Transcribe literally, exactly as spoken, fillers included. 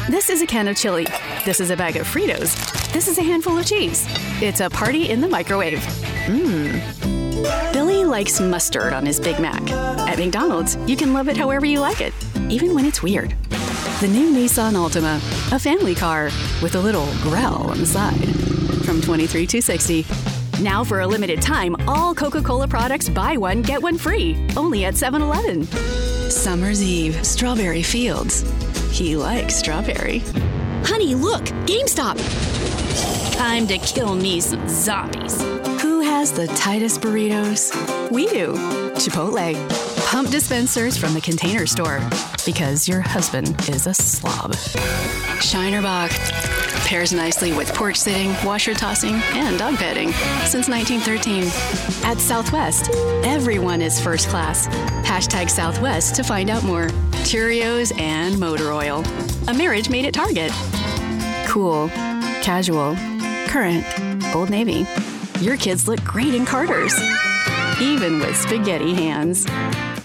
This is a can of chili. This is a bag of Fritos. This is a handful of cheese. It's a party in the microwave. Mmm. Billy likes mustard on his Big Mac. At McDonald's, you can love it however you like it, even when it's weird. The new Nissan Altima, a family car with a little growl on the side. From twenty-three two sixty. Now for a limited time, all Coca-Cola products buy one, get one free. Only at seven eleven. Summer's Eve, Strawberry Fields. He likes strawberry. Honey, look! GameStop! Time to kill me some zombies. Who has the tightest burritos? We do. Chipotle. Pump dispensers from the Container Store. Because your husband is a slob. Shinerbach. Pairs nicely with porch sitting, washer tossing, and dog petting since nineteen thirteen. At Southwest, everyone is first class. Hashtag Southwest to find out more. Cheerios and motor oil. A marriage made at Target. Cool, casual, current, Old Navy. Your kids look great in Carter's, even with spaghetti hands.